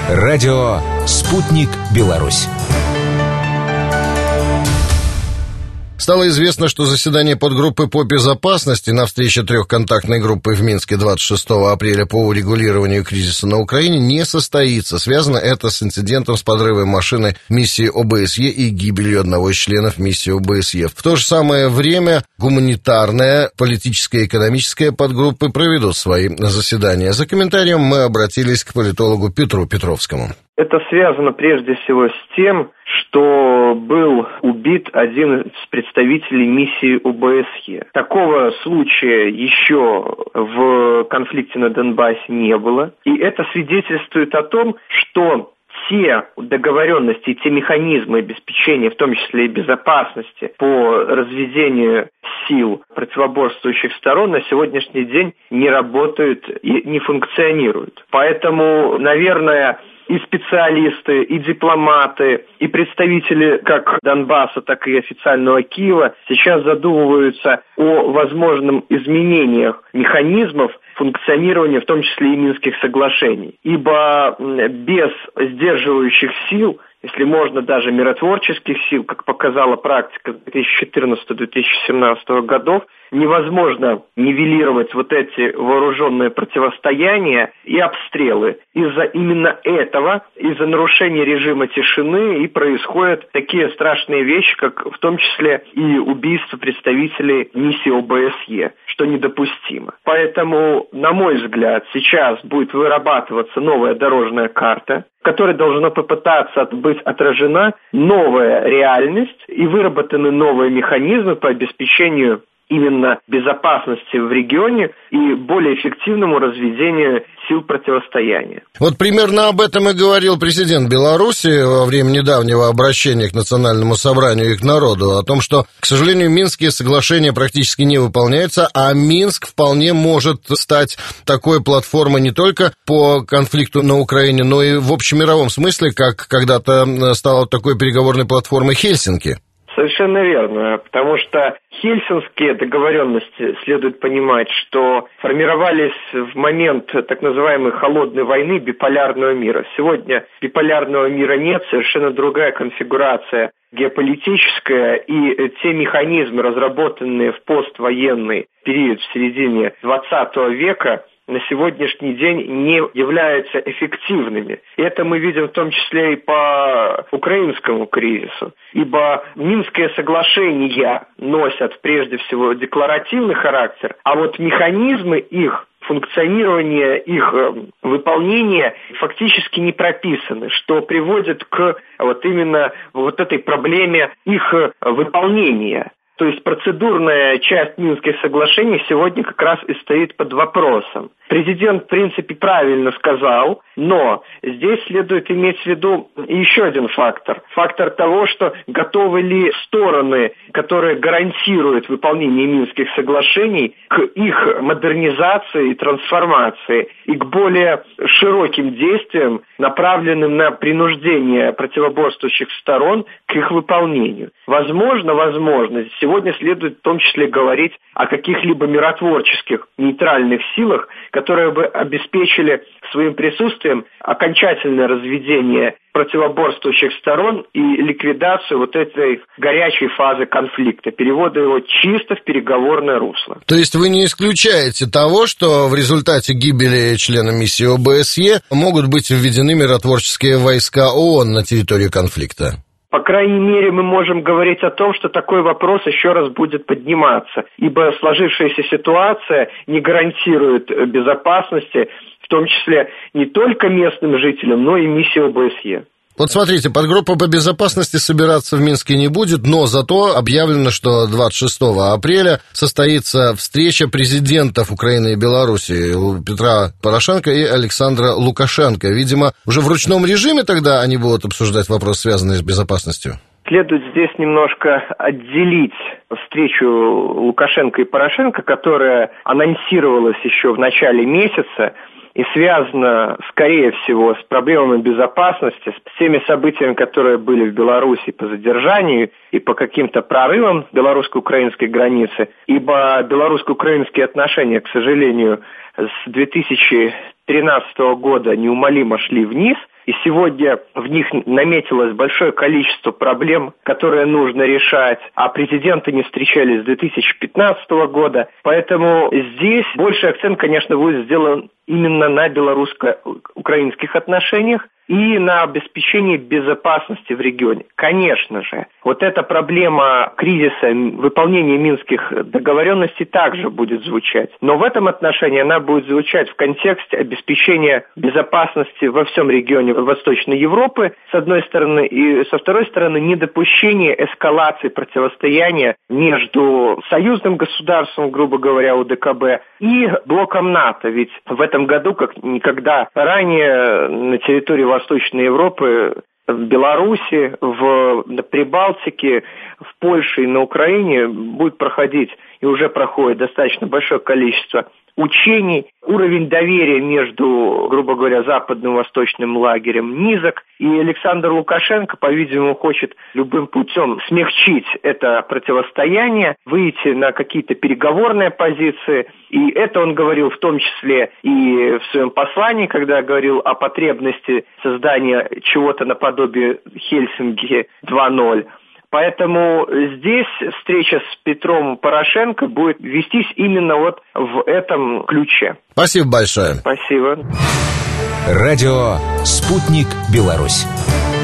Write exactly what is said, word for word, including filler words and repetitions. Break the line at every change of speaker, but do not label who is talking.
Радио «Спутник Беларусь».
Стало известно, что заседание подгруппы по безопасности на встрече трехконтактной группы в Минске двадцать шестого апреля по урегулированию кризиса на Украине не состоится. Связано это с инцидентом с подрывом машины миссии о бэ эс е и гибелью одного из членов миссии о бэ эс е. В то же самое время гуманитарная, политическая и экономическая подгруппы проведут свои заседания. За комментарием мы обратились к политологу Петру Петровскому.
Это связано прежде всего с тем, что был убит один из представителей миссии о бэ эс е. Такого случая еще в конфликте на Донбассе не было. И это свидетельствует о том, что те договоренности, те механизмы обеспечения, в том числе и безопасности по разведению сил противоборствующих сторон на сегодняшний день не работают и не функционируют. Поэтому, наверное, и специалисты, и дипломаты, и представители как Донбасса, так и официального Киева сейчас задумываются о возможном изменениях механизмов функционирования, в том числе и Минских соглашений. Ибо без сдерживающих сил, если можно даже миротворческих сил, как показала практика две тысячи четырнадцатого - две тысячи семнадцатого годов, невозможно нивелировать вот эти вооруженные противостояния и обстрелы. Из-за именно этого, из-за нарушения режима тишины и происходят такие страшные вещи, как в том числе и убийство представителей миссии о бэ эс е, что недопустимо. Поэтому, на мой взгляд, сейчас будет вырабатываться новая дорожная карта, в которой должна попытаться быть отражена новая реальность и выработаны новые механизмы по обеспечению именно безопасности в регионе и более эффективному разведению сил противостояния.
Вот примерно об этом и говорил президент Беларуси во время недавнего обращения к Национальному собранию и к народу, о том, что, к сожалению, Минские соглашения практически не выполняются, а Минск вполне может стать такой платформой не только по конфликту на Украине, но и в общемировом смысле, как когда-то стала такой переговорной платформой Хельсинки.
Совершенно верно, потому что хельсинские договоренности, следует понимать, что формировались в момент так называемой холодной войны биполярного мира. Сегодня биполярного мира нет, совершенно другая конфигурация геополитическая, и те механизмы, разработанные в поствоенный период в середине двадцатого века, на сегодняшний день не являются эффективными. Это мы видим в том числе и по украинскому кризису. Ибо Минские соглашения носят прежде всего декларативный характер, а вот механизмы их функционирование, их выполнение фактически не прописаны, что приводит к вот именно вот этой проблеме их выполнения. То есть процедурная часть Минских соглашений сегодня как раз и стоит под вопросом. Президент, в принципе, правильно сказал, но здесь следует иметь в виду еще один фактор. Фактор того, что готовы ли стороны, которые гарантируют выполнение Минских соглашений, к их модернизации и трансформации и к более широким действиям, направленным на принуждение противоборствующих сторон к их выполнению. Возможно, возможно, сегодня следует в том числе говорить о каких-либо миротворческих нейтральных силах, которые бы обеспечили своим присутствием окончательное разведение противоборствующих сторон и ликвидацию вот этой горячей фазы конфликта, перевода его чисто в переговорное русло.
То есть вы не исключаете того, что в результате гибели члена миссии о бэ эс е могут быть введены миротворческие войска ООН на территорию конфликта?
По крайней мере, мы можем говорить о том, что такой вопрос еще раз будет подниматься, ибо сложившаяся ситуация не гарантирует безопасности, в том числе не только местным жителям, но и миссии о бэ эс е.
Вот смотрите, подгруппа по безопасности собираться в Минске не будет, но зато объявлено, что двадцать шестого апреля состоится встреча президентов Украины и Беларуси Петра Порошенко и Александра Лукашенко. Видимо, уже в ручном режиме тогда они будут обсуждать вопрос, связанный с безопасностью.
Следует здесь немножко отделить встречу Лукашенко и Порошенко, которая анонсировалась еще в начале месяца, и связано, скорее всего, с проблемами безопасности, с теми событиями, которые были в Беларуси по задержанию и по каким-то прорывам белорусско-украинской границы, ибо белорусско-украинские отношения, к сожалению, с две тысячи тринадцатого года неумолимо шли вниз, и сегодня в них наметилось большое количество проблем, которые нужно решать, а президенты не встречались с две тысячи пятнадцатого года, поэтому здесь больший акцент, конечно, будет сделан именно на белорусско-украинских отношениях и на обеспечении безопасности в регионе. Конечно же, вот эта проблема кризиса выполнения минских договоренностей также будет звучать. Но в этом отношении она будет звучать в контексте обеспечения безопасности во всем регионе Восточной Европы, с одной стороны, и со второй стороны, недопущение эскалации противостояния между союзным государством, грубо говоря, УДКБ, и блоком НАТО. Ведь в этом году, как никогда ранее, на территории Восточной Европы, в Беларуси, в Прибалтике, в Польше и на Украине будет проходить, и уже проходит достаточно большое количество учений. Уровень доверия между, грубо говоря, западным и восточным лагерем низок. И Александр Лукашенко, по-видимому, хочет любым путем смягчить это противостояние, выйти на какие-то переговорные позиции. И это он говорил в том числе и в своем послании, когда говорил о потребности создания чего-то наподобие Хельсинки два ноль. Поэтому здесь встреча с Петром Порошенко будет вестись именно вот в этом ключе.
Спасибо большое.
Спасибо.
Радио «Спутник Беларусь».